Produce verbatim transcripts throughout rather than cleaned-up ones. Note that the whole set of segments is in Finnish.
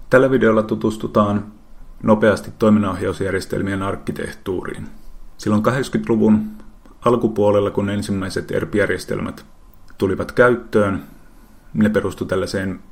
Tällä videolla tutustutaan nopeasti toiminnanohjausjärjestelmien arkkitehtuuriin. Silloin kahdeksankymmentäluvun alkupuolella, kun ensimmäiset E R P-järjestelmät tulivat käyttöön, ne perustuivat tällaiseen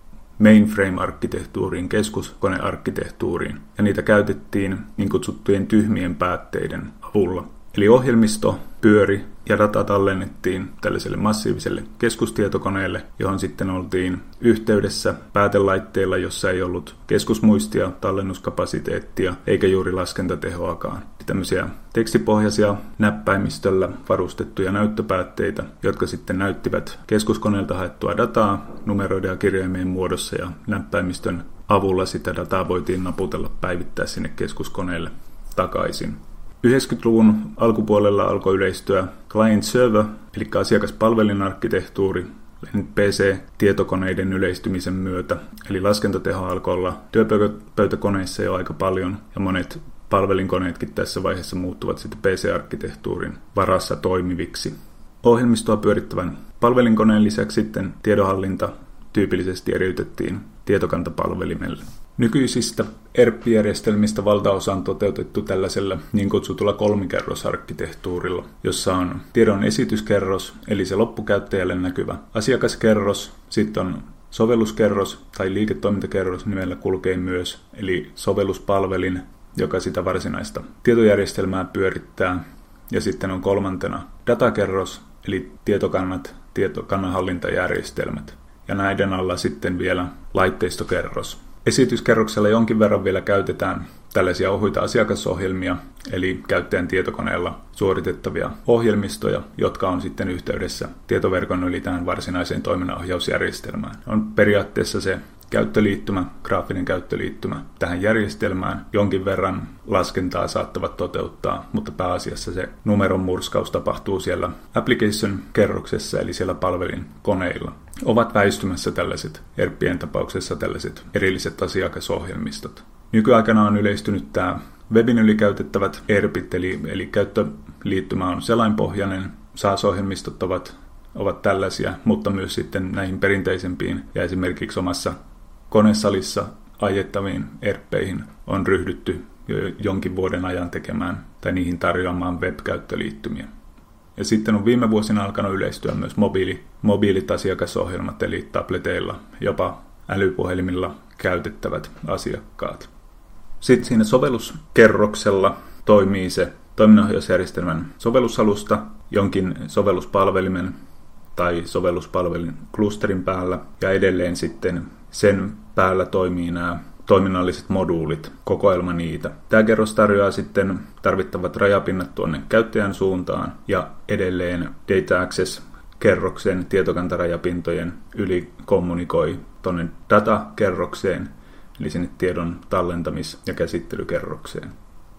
mainframe-arkkitehtuuriin, keskuskonearkkitehtuuriin, ja niitä käytettiin niin kutsuttujen tyhmien päätteiden avulla. Eli ohjelmisto pyöri ja data tallennettiin tällaiselle massiiviselle keskustietokoneelle, johon sitten oltiin yhteydessä päätelaitteilla, jossa ei ollut keskusmuistia, tallennuskapasiteettia eikä juuri laskentatehoakaan. Tämmöisiä tekstipohjaisia näppäimistöllä varustettuja näyttöpäätteitä, jotka sitten näyttivät keskuskoneelta haettua dataa numeroiden ja kirjaimien muodossa, ja näppäimistön avulla sitä dataa voitiin naputella päivittää sinne keskuskoneelle takaisin. yhdeksänkymmentäluvun alkupuolella alkoi yleistyä client-server, eli asiakaspalvelinarkkitehtuuri, P C-tietokoneiden yleistymisen myötä. Eli laskentateho alkoi olla työpöytäkoneissa jo aika paljon, ja monet palvelinkoneetkin tässä vaiheessa muuttuvat sitten P C-arkkitehtuurin varassa toimiviksi. Ohjelmistoa pyörittävän palvelinkoneen lisäksi sitten tiedonhallinta tyypillisesti eriytettiin tietokantapalvelimelle. Nykyisistä E R P-järjestelmistä valtaosa on toteutettu tällaisella niin kutsutulla kolmikerrosarkkitehtuurilla, jossa on tiedon esityskerros, eli se loppukäyttäjälle näkyvä asiakaskerros, sitten on sovelluskerros tai liiketoimintakerros nimellä kulkee myös, eli sovelluspalvelin, joka sitä varsinaista tietojärjestelmää pyörittää, ja sitten on kolmantena datakerros, eli tietokannat, tietokannanhallintajärjestelmät, ja näiden alla sitten vielä laitteistokerros. Esityskerroksella jonkin verran vielä käytetään tällaisia ohuita asiakasohjelmia, eli käyttäjän tietokoneella suoritettavia ohjelmistoja, jotka on sitten yhteydessä tietoverkon yli tähän varsinaiseen toiminnanohjausjärjestelmään. On periaatteessa se käyttöliittymä, graafinen käyttöliittymä tähän järjestelmään. Jonkin verran laskentaa saattavat toteuttaa, mutta pääasiassa se numeron murskaus tapahtuu siellä application-kerroksessa, eli siellä palvelinkoneilla. Ovat väistymässä tällaiset E R P:n tapauksessa tällaiset erilliset asiakasohjelmistot. Nykyaikana on yleistynyt tämä webin yli käytettävät E R P:t, eli, eli käyttöliittymä on selainpohjainen, SaaS-ohjelmistot ovat, ovat tällaisia, mutta myös sitten näihin perinteisempiin ja esimerkiksi omassa konesalissa ajettaviin E R P:ihin on ryhdytty jo jonkin vuoden ajan tekemään tai niihin tarjoamaan web-käyttöliittymiä. Ja sitten on viime vuosina alkanut yleistyä myös mobiili, mobiilit asiakasohjelmat, eli tableteilla, jopa älypuhelimilla käytettävät asiakkaat. Sitten siinä sovelluskerroksella toimii se toiminnanohjausjärjestelmän sovellusalusta jonkin sovelluspalvelimen tai sovelluspalvelin klusterin päällä, ja edelleen sitten sen päällä toimii nämä toiminnalliset moduulit, kokoelma niitä. Tämä kerros tarjoaa sitten tarvittavat rajapinnat tuonne käyttäjän suuntaan, ja edelleen Data Access-kerroksen tietokantarajapintojen yli kommunikoi tuonne data-kerrokseen, eli sinne tiedon tallentamis- ja käsittelykerrokseen.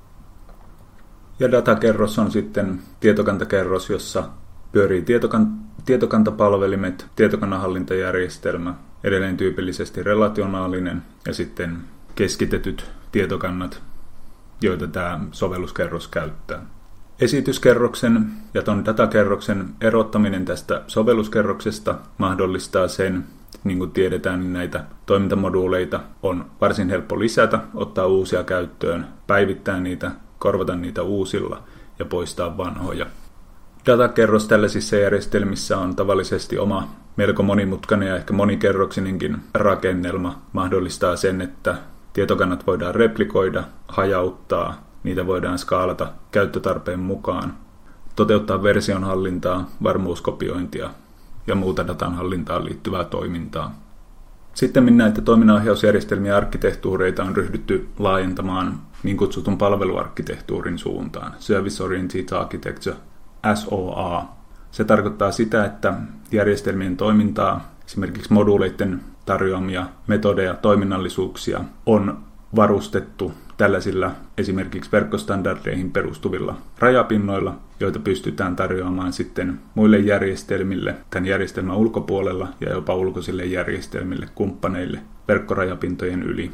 Ja datakerros on sitten tietokantakerros, jossa pyörii tietokan- tietokantapalvelimet, tietokannanhallintajärjestelmä, edelleen tyypillisesti relationaalinen, ja sitten keskitetyt tietokannat, joita tämä sovelluskerros käyttää. Esityskerroksen ja tuon datakerroksen erottaminen tästä sovelluskerroksesta mahdollistaa sen, niin kuin tiedetään, niin näitä toimintamoduuleita on varsin helppo lisätä, ottaa uusia käyttöön, päivittää niitä, korvata niitä uusilla ja poistaa vanhoja. Datakerros tällaisissa järjestelmissä on tavallisesti oma melko monimutkainen ja ehkä monikerroksinenkin rakennelma. Mahdollistaa sen, että tietokannat voidaan replikoida, hajauttaa, niitä voidaan skaalata käyttötarpeen mukaan, toteuttaa versionhallintaa, varmuuskopiointia ja muuta datan hallintaan liittyvää toimintaa. Sitten näitä toiminnanohjausjärjestelmiä ja arkkitehtuureita on ryhdytty laajentamaan niin kutsutun palveluarkkitehtuurin suuntaan, Service Oriented Architecture, S O A. Se tarkoittaa sitä, että järjestelmien toimintaa, esimerkiksi moduuleiden tarjoamia metodeja, toiminnallisuuksia on varustettu tällaisilla esimerkiksi verkkostandardeihin perustuvilla rajapinnoilla, joita pystytään tarjoamaan sitten muille järjestelmille, tämän järjestelmän ulkopuolella ja jopa ulkoisille järjestelmille, kumppaneille, verkkorajapintojen yli.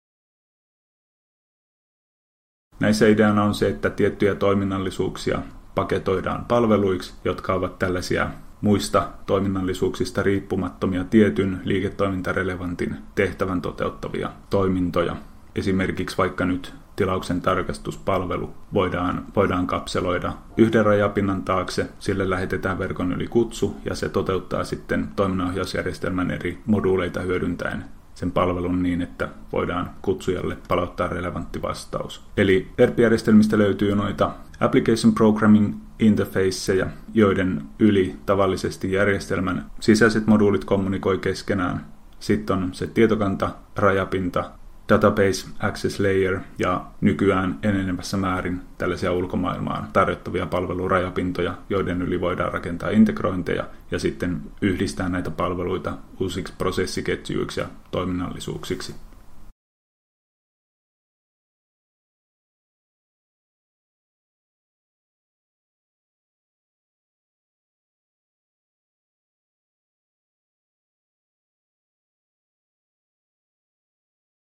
Näissä ideana on se, että tiettyjä toiminnallisuuksia paketoidaan palveluiksi, jotka ovat tällaisia muista toiminnallisuuksista riippumattomia tietyn liiketoimintarelevantin tehtävän toteuttavia toimintoja. Esimerkiksi vaikka nyt tilauksen tarkastuspalvelu voidaan, voidaan kapseloida yhden rajapinnan taakse, sille lähetetään verkon yli kutsu ja se toteuttaa sitten toiminnanohjausjärjestelmän eri moduuleita hyödyntäen sen palvelun niin, että voidaan kutsujalle palauttaa relevantti vastaus. Eli E R P-järjestelmistä löytyy noita Application Programming Interfaceja, joiden yli tavallisesti järjestelmän sisäiset moduulit kommunikoi keskenään. Sitten on se tietokanta, rajapinta, Database Access Layer ja nykyään enenevässä määrin tällaisia ulkomaailmaan tarjottavia palvelurajapintoja, joiden yli voidaan rakentaa integrointeja ja sitten yhdistää näitä palveluita uusiksi prosessiketjuiksi ja toiminnallisuuksiksi.